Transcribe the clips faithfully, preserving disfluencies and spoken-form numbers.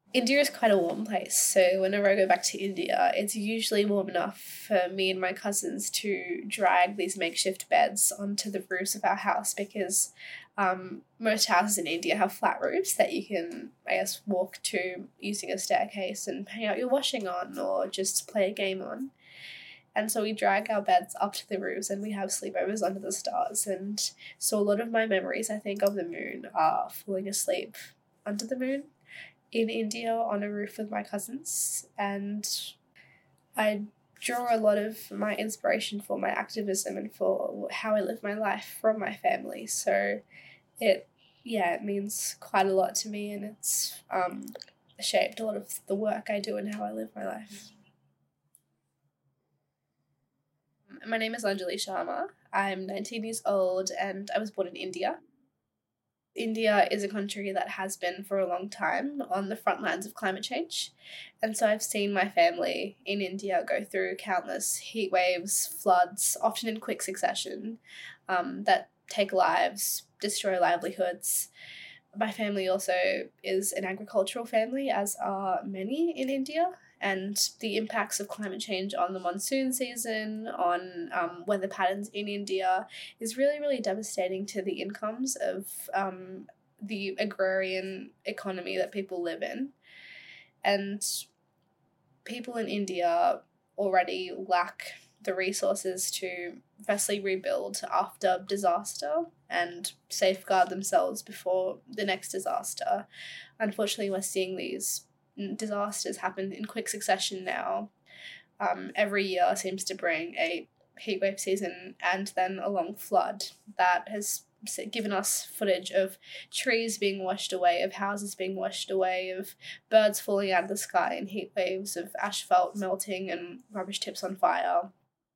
India is quite a warm place, so whenever I go back to India, it's usually warm enough for me and my cousins to drag these makeshift beds onto the roofs of our house because um, most houses in India have flat roofs that you can, I guess, walk to using a staircase and hang out your washing on or just play a game on. And so we drag our beds up to the roofs and we have sleepovers under the stars. And so a lot of my memories, I think, of the moon are falling asleep under the moon in India on a roof with my cousins, and I draw a lot of my inspiration for my activism and for how I live my life from my family. So it, yeah, it means quite a lot to me, and it's um, shaped a lot of the work I do and how I live my life. My name is Anjali Sharma. I'm nineteen years old and I was born in India. India is a country that has been for a long time on the front lines of climate change. And so I've seen my family in India go through countless heat waves, floods, often in quick succession, um, that take lives, destroy livelihoods. My family also is an agricultural family, as are many in India, and the impacts of climate change on the monsoon season, on um, weather patterns in India, is really, really devastating to the incomes of um, the agrarian economy that people live in. And people in India already lack the resources to firstly rebuild after disaster and safeguard themselves before the next disaster. Unfortunately, we're seeing these disasters happen in quick succession now. Um, every year seems to bring a heatwave season and then a long flood that has given us footage of trees being washed away, of houses being washed away, of birds falling out of the sky in heat waves, of asphalt melting and rubbish tips on fire.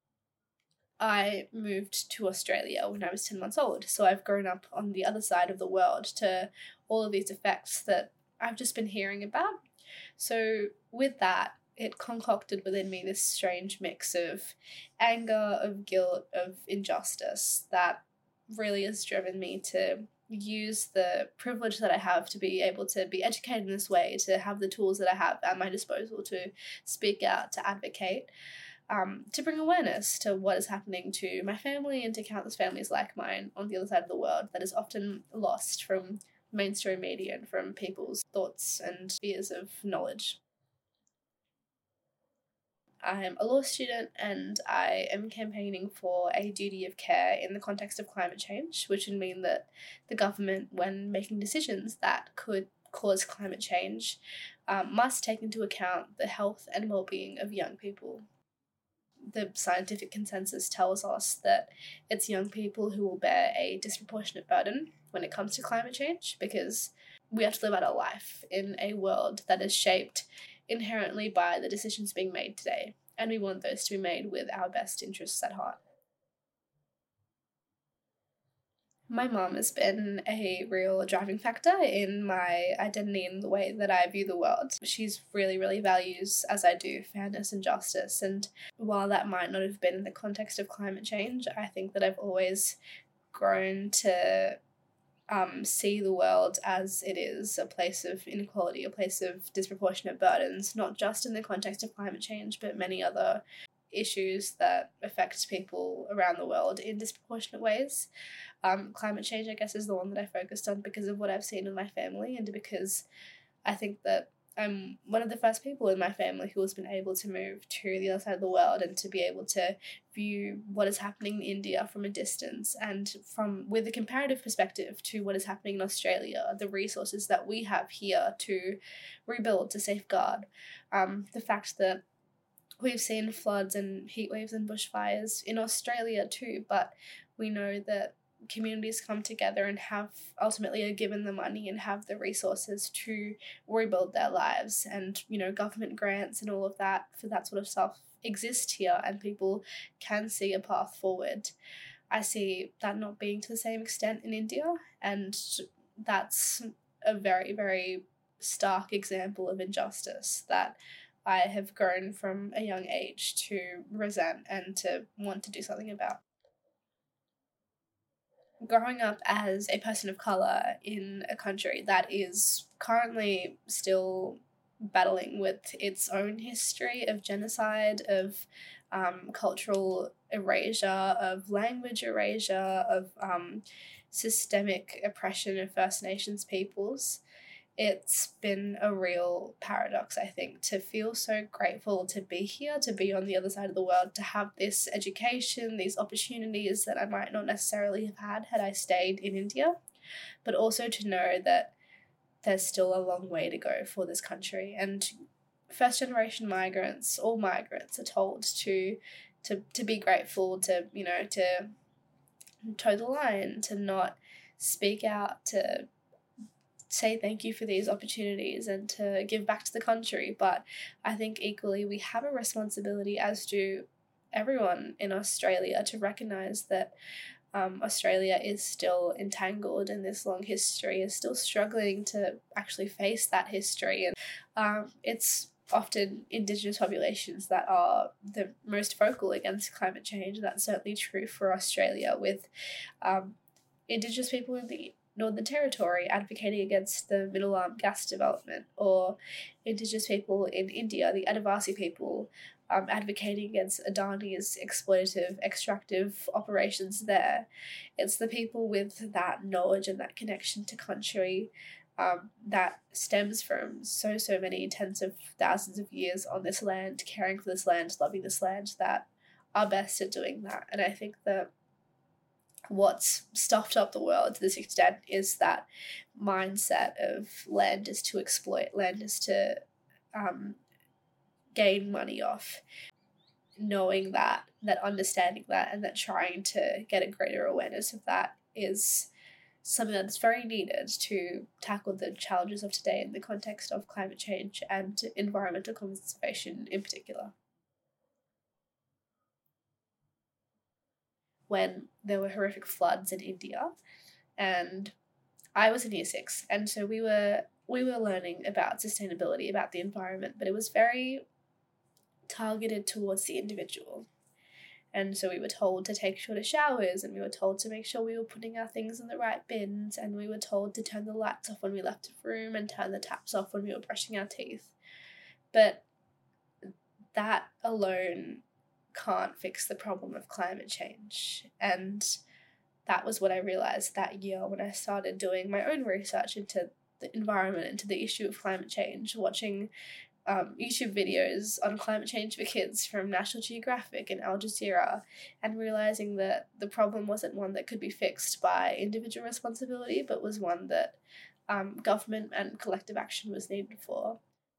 I moved to Australia when I was ten months old, so I've grown up on the other side of the world to all of these effects that I've just been hearing about. So with that, it concocted within me this strange mix of anger, of guilt, of injustice that really has driven me to use the privilege that I have to be able to be educated in this way, to have the tools that I have at my disposal to speak out, to advocate, um, to bring awareness to what is happening to my family and to countless families like mine on the other side of the world that is often lost from mainstream media and from people's thoughts and fears of knowledge. I'm a law student and I am campaigning for a duty of care in the context of climate change, which would mean that the government, when making decisions that could cause climate change, um, must take into account the health and well-being of young people. The scientific consensus tells us that it's young people who will bear a disproportionate burden when it comes to climate change because we have to live out our life in a world that is shaped inherently by the decisions being made today, and we want those to be made with our best interests at heart. My mom has been a real driving factor in my identity and the way that I view the world. She's really, really values, as I do, fairness and justice. And while that might not have been in the context of climate change, I think that I've always grown to um, see the world as it is, a place of inequality, a place of disproportionate burdens, not just in the context of climate change, but many other issues that affect people around the world in disproportionate ways. Um, climate change, I guess, is the one that I focused on because of what I've seen in my family and because I think that I'm one of the first people in my family who has been able to move to the other side of the world and to be able to view what is happening in India from a distance and from with a comparative perspective to what is happening in Australia, the resources that we have here to rebuild, to safeguard. Um, the fact that we've seen floods and heat waves and bushfires in Australia too, but we know that communities come together and have ultimately are given the money and have the resources to rebuild their lives, and you know government grants and all of that for that sort of stuff exist here and people can see a path forward. I see that not being to the same extent in India, and that's a very, very stark example of injustice that I have grown from a young age to resent and to want to do something about. Growing up as a person of colour in a country that is currently still battling with its own history of genocide, of um, cultural erasure, of language erasure, of um, systemic oppression of First Nations peoples. It's been a real paradox, I think, to feel so grateful to be here, to be on the other side of the world, to have this education, these opportunities that I might not necessarily have had had I stayed in India, but also to know that there's still a long way to go for this country. And first generation migrants, all migrants, are told to to to be grateful, to, you know, to toe the line, to not speak out, to say thank you for these opportunities and to give back to the country. But I think equally we have a responsibility, as do everyone in Australia, to recognise that um, Australia is still entangled in this long history, is still struggling to actually face that history. And um, it's often Indigenous populations that are the most vocal against climate change. That's certainly true for Australia, with um, Indigenous people in the Northern Territory advocating against the Middle Arm gas development, or Indigenous people in India, the Adivasi people, um, advocating against Adani's exploitative, extractive operations there. It's the people with that knowledge and that connection to country um, that stems from so, so many tens of thousands of years on this land, caring for this land, loving this land, that are best at doing that. And I think that what's stuffed up the world to this extent is that mindset of land is to exploit, land is to um, gain money off. Knowing that, that understanding that, and that trying to get a greater awareness of that is something that's very needed to tackle the challenges of today in the context of climate change and environmental conservation in particular. When there were horrific floods in India, and I was in year six, and so we were we were learning about sustainability, about the environment, but it was very targeted towards the individual. And so we were told to take shorter showers, and we were told to make sure we were putting our things in the right bins, and we were told to turn the lights off when we left the room and turn the taps off when we were brushing our teeth. But that alone can't fix the problem of climate change. And that was what I realised that year when I started doing my own research into the environment, into the issue of climate change, watching um, YouTube videos on climate change for kids from National Geographic and Al Jazeera, and realising that the problem wasn't one that could be fixed by individual responsibility, but was one that um, government and collective action was needed for.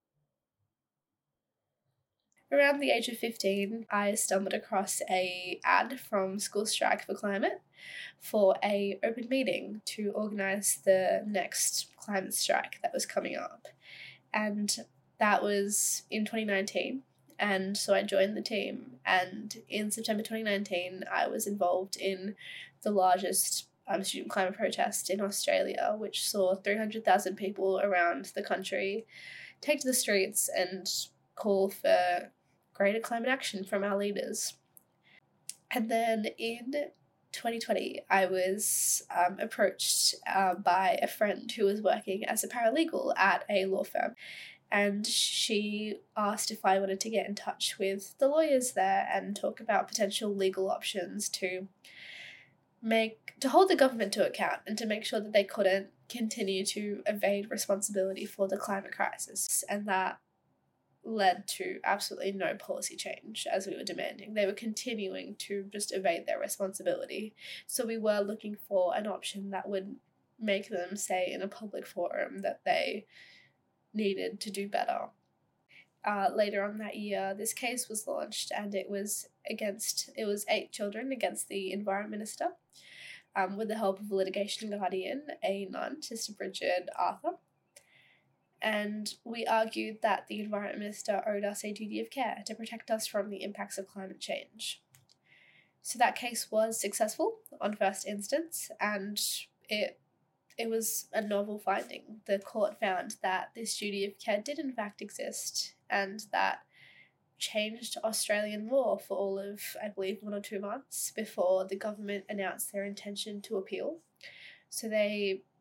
Around the age of fifteen, I stumbled across a ad from School Strike for Climate for a open meeting to organise the next climate strike that was coming up. And that was in twenty nineteen. And so I joined the team. And in September twenty nineteen, I was involved in the largest um, student climate protest in Australia, which saw three hundred thousand people around the country take to the streets and call for greater climate action from our leaders. And then in twenty twenty, I was um, approached uh, by a friend who was working as a paralegal at a law firm, and she asked if I wanted to get in touch with the lawyers there and talk about potential legal options to make to hold the government to account and to make sure that they couldn't continue to evade responsibility for the climate crisis. And that led to absolutely no policy change as we were demanding. They were continuing to just evade their responsibility. So we were looking for an option that would make them say in a public forum that they needed to do better. Uh, later on that year, this case was launched, and it was against, it was eight children against the Environment Minister, um, with the help of a litigation guardian, a nun, Sister Bridget Arthur. And we argued that the Environment Minister owed us a duty of care to protect us from the impacts of climate change. So that case was successful on first instance, and it it was a novel finding. The court found that this duty of care did in fact exist, and that changed Australian law for all of, I believe, one or two months before the government announced their intention to appeal. So they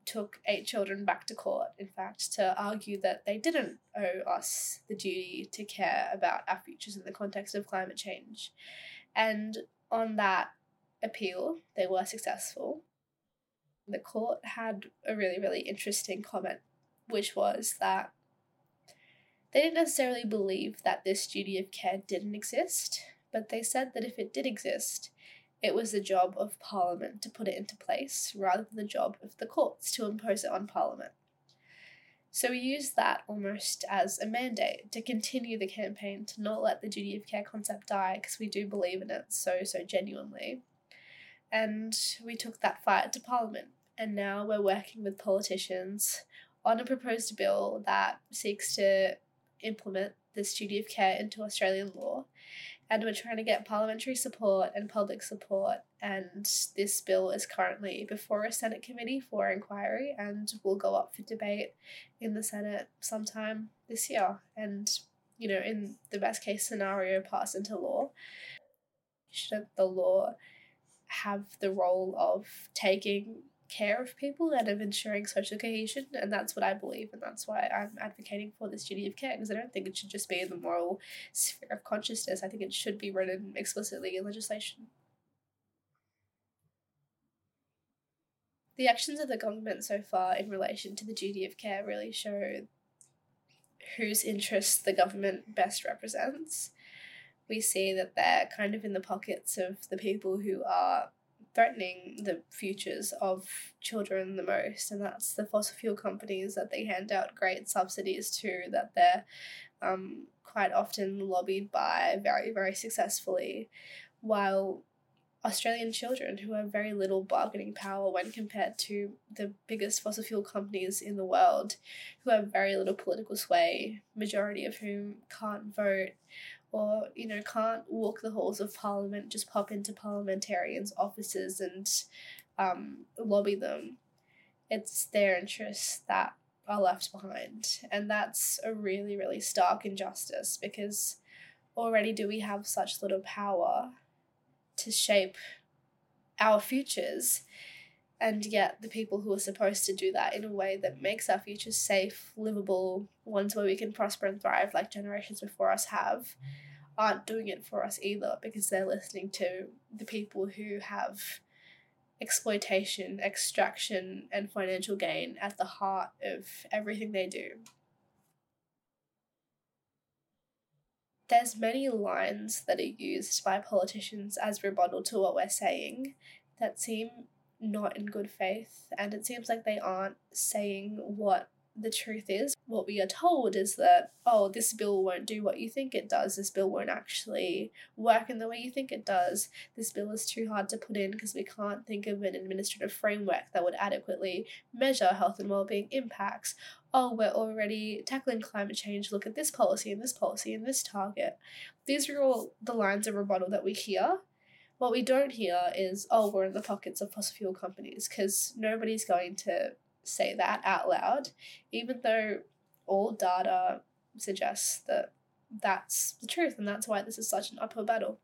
took eight children back to court, in fact, to argue that they didn't owe us the duty to care about our futures in the context of climate change. And on that appeal, they were successful. The court had a really, really interesting comment, which was that they didn't necessarily believe that this duty of care didn't exist, but they said that if it did exist, it was the job of Parliament to put it into place rather than the job of the courts to impose it on Parliament. So we used that almost as a mandate to continue the campaign to not let the duty of care concept die, because we do believe in it so, so genuinely. And we took that fight to Parliament, and now we're working with politicians on a proposed bill that seeks to implement this duty of care into Australian law. And we're trying to get parliamentary support and public support, and this bill is currently before a Senate committee for inquiry and will go up for debate in the Senate sometime this year. And, you know, in the best case scenario, pass into law. Shouldn't the law have the role of taking care of people and of ensuring social cohesion? And that's what I believe, and that's why I'm advocating for this duty of care, because I don't think it should just be in the moral sphere of consciousness. I think it should be written explicitly in legislation. The actions of the government so far in relation to the duty of care really show whose interests the government best represents. We see that they're kind of in the pockets of the people who are threatening the futures of children the most, and that's the fossil fuel companies that they hand out great subsidies to, that they're um, quite often lobbied by very, very successfully, while Australian children, who have very little bargaining power when compared to the biggest fossil fuel companies in the world, who have very little political sway, majority of whom can't vote, or, you know, can't walk the halls of Parliament, just pop into parliamentarians' offices and um, lobby them. It's their interests that are left behind. And that's a really, really stark injustice, because already do we have such little power to shape our futures, and yet the people who are supposed to do that in a way that makes our futures safe, livable, ones where we can prosper and thrive like generations before us have, aren't doing it for us either, because they're listening to the people who have exploitation, extraction, and financial gain at the heart of everything they do. There's many lines that are used by politicians as rebuttal to what we're saying that seem not in good faith, and it seems like they aren't saying what the truth is. What we are told is that, oh, this bill won't do what you think it does, this bill won't actually work in the way you think it does, this bill is too hard to put in because we can't think of an administrative framework that would adequately measure health and wellbeing impacts. Oh, we're already tackling climate change, look at this policy and this policy and this target. These are all the lines of rebuttal that we hear. What we don't hear is, oh, we're in the pockets of fossil fuel companies, because nobody's going to say that out loud, even though all data suggests that that's the truth, and that's why this is such an uphill battle.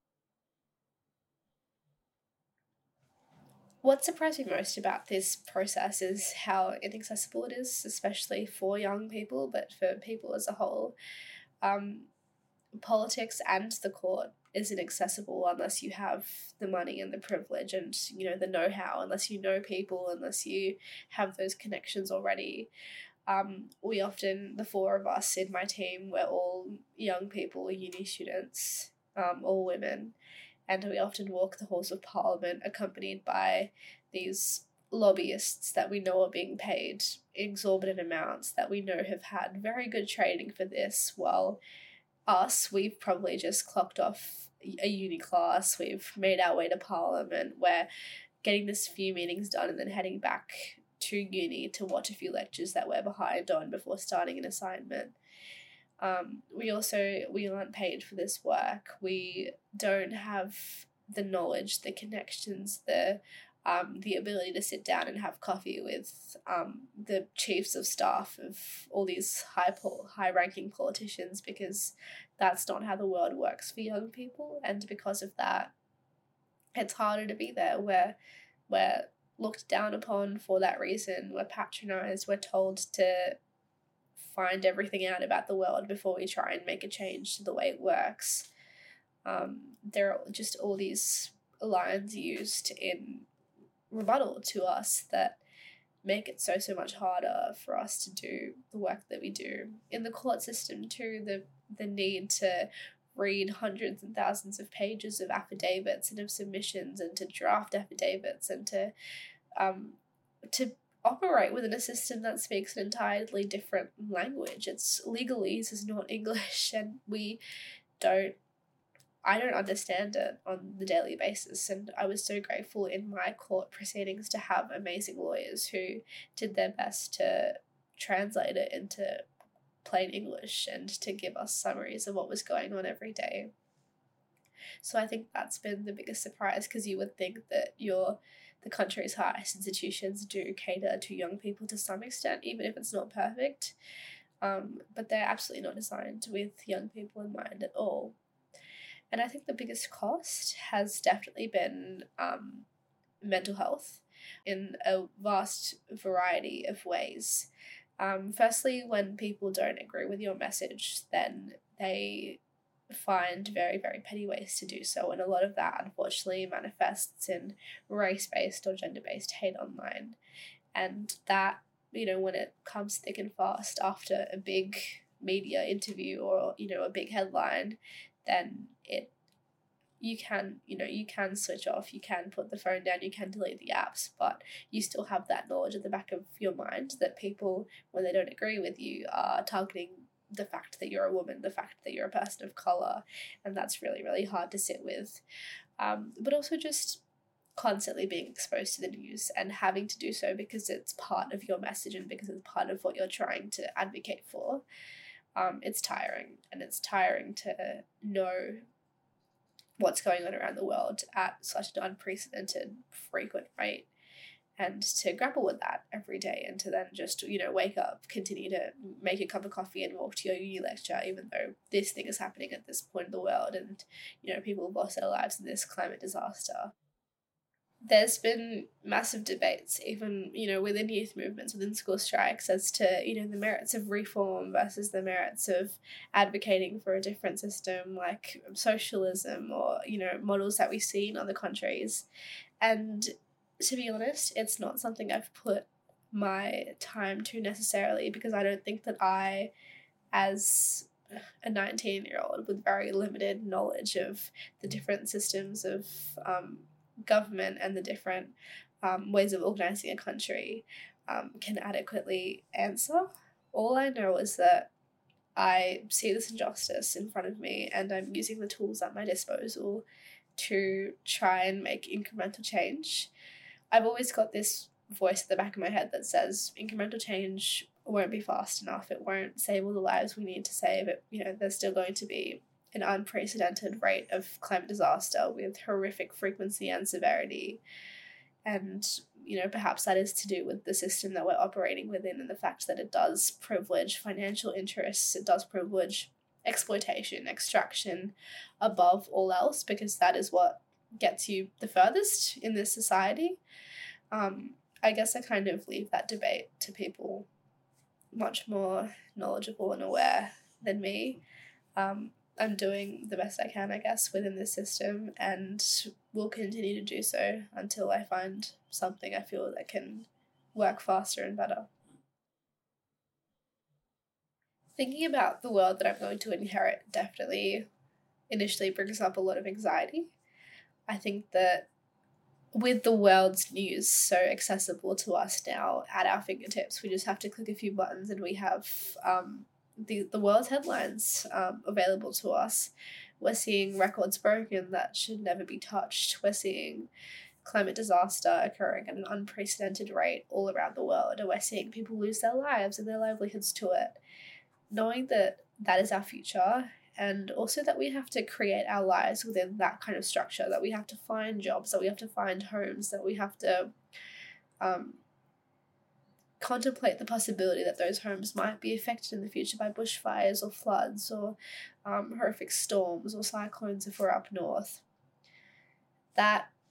What surprised me most about this process is how inaccessible it is, especially for young people, but for people as a whole. Um, politics and the court isn't accessible unless you have the money and the privilege and, you know, the know-how, unless you know people, unless you have those connections already. Um, we often, the four of us in my team, we're all young people, uni students, um, all women, and we often walk the halls of Parliament accompanied by these lobbyists that we know are being paid exorbitant amounts, that we know have had very good training for this, while us, we've probably just clocked off a uni class, we've made our way to Parliament, we're getting this few meetings done and then heading back to uni to watch a few lectures that we're behind on before starting an assignment. Um, we also, we aren't paid for this work. We don't have the knowledge, the connections, the um, the ability to sit down and have coffee with um, the chiefs of staff of all these high pol- high-ranking politicians, because that's not how the world works for young people. And because of that, it's harder to be there. We're, we're looked down upon for that reason. We're patronised, we're told to find everything out about the world before we try and make a change to the way it works. Um, there are just all these lines used in rebuttal to us that make it so, so much harder for us to do the work that we do. In the court system too, the the need to read hundreds and thousands of pages of affidavits and of submissions and to draft affidavits and to um to operate within a system that speaks an entirely different language. It's legalese is not English, and we don't I don't understand it on the daily basis, and I was so grateful in my court proceedings to have amazing lawyers who did their best to translate it into plain English and to give us summaries of what was going on every day. So I think that's been the biggest surprise, because you would think that your the country's highest institutions do cater to young people to some extent, even if it's not perfect, um, but they're absolutely not designed with young people in mind at all. And I think the biggest cost has definitely been um, mental health in a vast variety of ways. Um, firstly, when people don't agree with your message, then they find very, very petty ways to do so. And a lot of that, unfortunately, manifests in race-based or gender-based hate online. And that, you know, when it comes thick and fast after a big media interview or, you know, a big headline, then it you can, you know, you can switch off, you can put the phone down, you can delete the apps, but you still have that knowledge at the back of your mind that people, when they don't agree with you, are targeting the fact that you're a woman, the fact that you're a person of colour, and that's really, really hard to sit with. Um, but also just constantly being exposed to the news and having to do so because it's part of your message and because it's part of what you're trying to advocate for. Um, it's tiring, and it's tiring to know what's going on around the world at such an unprecedented, frequent rate, and to grapple with that every day, and to then just, you know, wake up, continue to make a cup of coffee and walk to your uni lecture, even though this thing is happening at this point in the world and, you know, people have lost their lives in this climate disaster. There's been massive debates, even, you know, within youth movements, within school strikes, as to, you know, the merits of reform versus the merits of advocating for a different system like socialism or, you know, models that we see in other countries. And to be honest, it's not something I've put my time to necessarily, because I don't think that I, as a nineteen-year-old with very limited knowledge of the different systems of um, government and the different um, ways of organising a country, um, can adequately answer. All I know is that I see this injustice in front of me and I'm using the tools at my disposal to try and make incremental change. I've always got this voice at the back of my head that says incremental change won't be fast enough. It won't save all the lives we need to save. It, you know, there's still going to be an unprecedented rate of climate disaster with horrific frequency and severity. And, you know, perhaps that is to do with the system that we're operating within and the fact that it does privilege financial interests, it does privilege exploitation, extraction above all else, because that is what gets you the furthest in this society. Um, I guess I kind of leave that debate to people much more knowledgeable and aware than me. Um, I'm doing the best I can, I guess, within this system, and will continue to do so until I find something I feel that can work faster and better. Thinking about the world that I'm going to inherit definitely initially brings up a lot of anxiety. I think that with the world's news so accessible to us now at our fingertips, we just have to click a few buttons and we have um, the, the world's headlines um, available to us. We're seeing records broken that should never be touched. We're seeing climate disaster occurring at an unprecedented rate all around the world, and we're seeing people lose their lives and their livelihoods to it. Knowing that that is our future, and also that we have to create our lives within that kind of structure, that we have to find jobs, that we have to find homes, that we have to um, contemplate the possibility that those homes might be affected in the future by bushfires or floods or um, horrific storms or cyclones if we're up north. That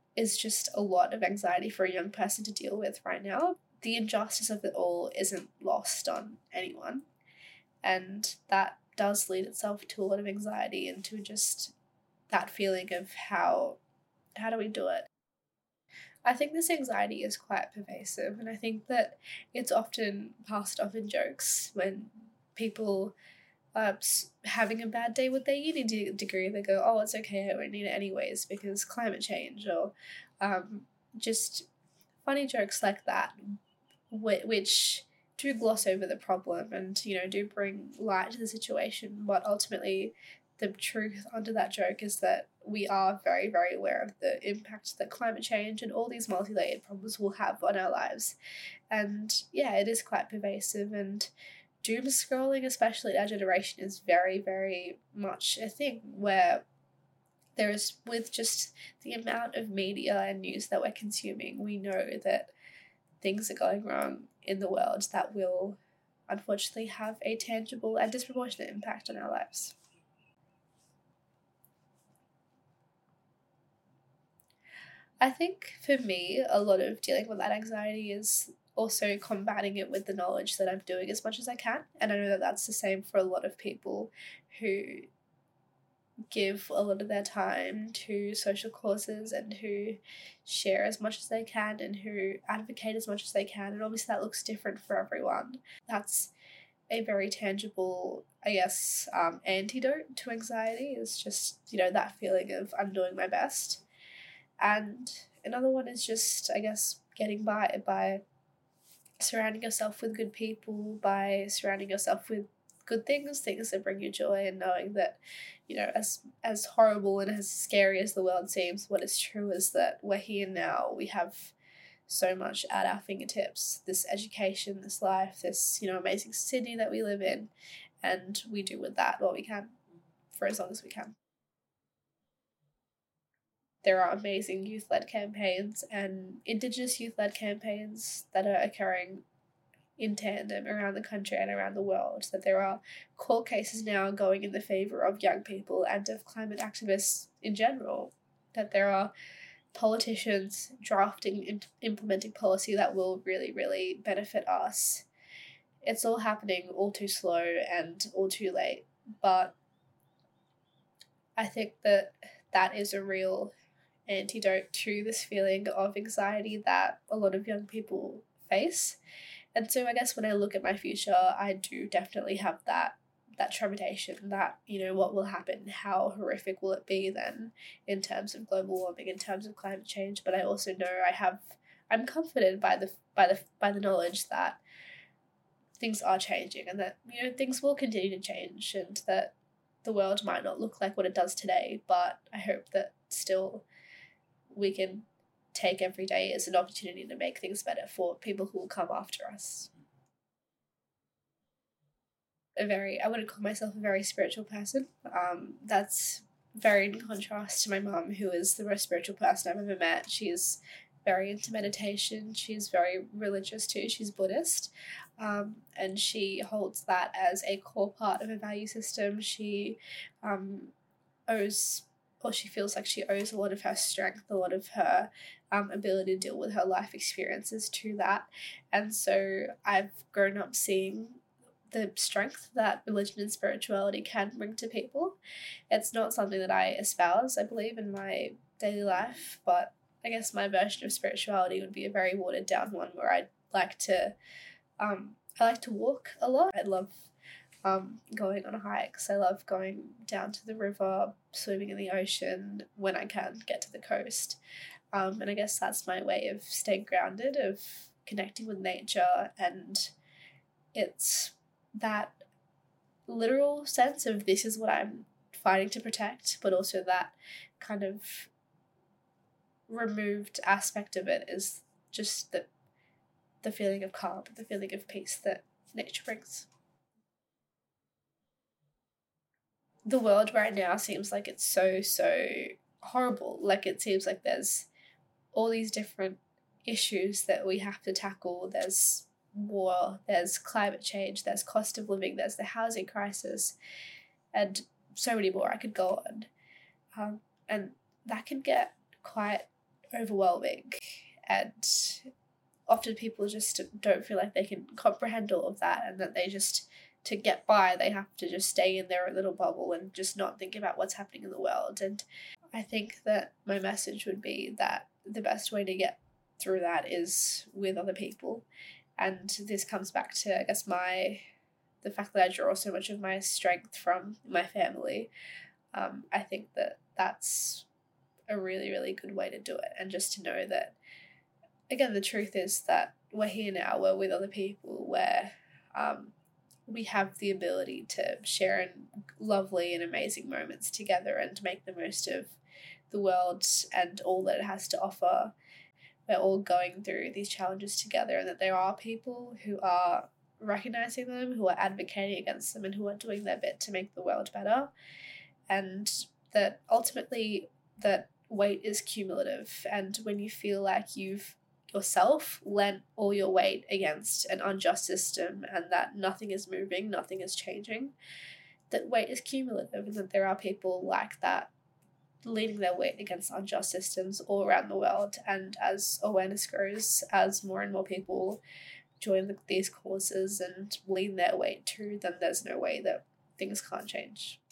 is just a lot of anxiety for a young person to deal with right now. The injustice of it all isn't lost on anyone, and that does lead itself to a lot of anxiety and to just that feeling of how how do we do it. I think this anxiety is quite pervasive, and I think that it's often passed off in jokes when people are having a bad day with their uni de- degree. They go, oh, it's okay, I won't need it anyways because climate change, or um, just funny jokes like that, which do gloss over the problem and, you know, do bring light to the situation. But ultimately, the truth under that joke is that we are very, very aware of the impact that climate change and all these multi-layered problems will have on our lives. And yeah, it is quite pervasive, and doom scrolling, especially in our generation, is very, very much a thing where there is, with just the amount of media and news that we're consuming, we know that things are going wrong in the world that will unfortunately have a tangible and disproportionate impact on our lives. I think for me, a lot of dealing with that anxiety is also combating it with the knowledge that I'm doing as much as I can. And I know that that's the same for a lot of people who give a lot of their time to social causes and who share as much as they can and who advocate as much as they can. And obviously that looks different for everyone. That's a very tangible, I guess, um, antidote to anxiety, is just, you know, that feeling of I'm doing my best. And another one is just, I guess, getting by by surrounding yourself with good people, by surrounding yourself with good things, things that bring you joy, and knowing that, you know, as as horrible and as scary as the world seems, what is true is that we're here now. We have so much at our fingertips, this education, this life, this, you know, amazing city that we live in, and we do with that what we can for as long as we can. There are amazing youth-led campaigns and Indigenous youth-led campaigns that are occurring in tandem around the country and around the world, that there are court cases now going in the favour of young people and of climate activists in general, that there are politicians drafting and implementing policy that will really, really benefit us. It's all happening all too slow and all too late, but I think that that is a real antidote to this feeling of anxiety that a lot of young people face. And so I guess when I look at my future, I do definitely have that that trepidation that, you know, what will happen, how horrific will it be then in terms of global warming, in terms of climate change. But I also know I have I'm comforted by the by the by the knowledge that things are changing and that, you know, things will continue to change, and that the world might not look like what it does today, but I hope that still we can take every day as an opportunity to make things better for people who will come after us. A very, I wouldn't call myself a very spiritual person. Um, that's very in contrast to my mum, who is the most spiritual person I've ever met. She's very into meditation. She's very religious too. She's Buddhist. Um, and she holds that as a core part of her value system. She um, owes or she feels like she owes a lot of her strength, a lot of her um, ability to deal with her life experiences to that. And so I've grown up seeing the strength that religion and spirituality can bring to people. It's not something that I espouse, I believe, in my daily life, but I guess my version of spirituality would be a very watered down one where I'd like to, um, I like to walk a lot. I love um, going on hikes. I love going down to the river, swimming in the ocean when I can get to the coast. Um, and I guess that's my way of staying grounded, of connecting with nature, and it's that literal sense of this is what I'm fighting to protect, but also that kind of removed aspect of it is just the the feeling of calm, the feeling of peace that nature brings. The world right now seems like it's so, so horrible. Like, it seems like there's all these different issues that we have to tackle. There's war, there's climate change, there's cost of living, there's the housing crisis, and so many more. I could go on. Um, and that can get quite overwhelming, and often people just don't feel like they can comprehend all of that, and that they just, to get by, they have to just stay in their little bubble and just not think about what's happening in the world. And I think that my message would be that the best way to get through that is with other people. And this comes back to, I guess, my the fact that I draw so much of my strength from my family. Um, I think that that's a really, really good way to do it. And just to know that, again, the truth is that we're here now, we're with other people, where um, we have the ability to share in lovely and amazing moments together and make the most of the world and all that it has to offer. We're all going through these challenges together, and that there are people who are recognizing them, who are advocating against them, and who are doing their bit to make the world better. And that ultimately that weight is cumulative, and when you feel like you've yourself lent all your weight against an unjust system and that nothing is moving, nothing is changing, that weight is cumulative, and that there are people like that leaning their weight against unjust systems all around the world. And as awareness grows, as more and more people join the, these causes and lean their weight too, then there's no way that things can't change.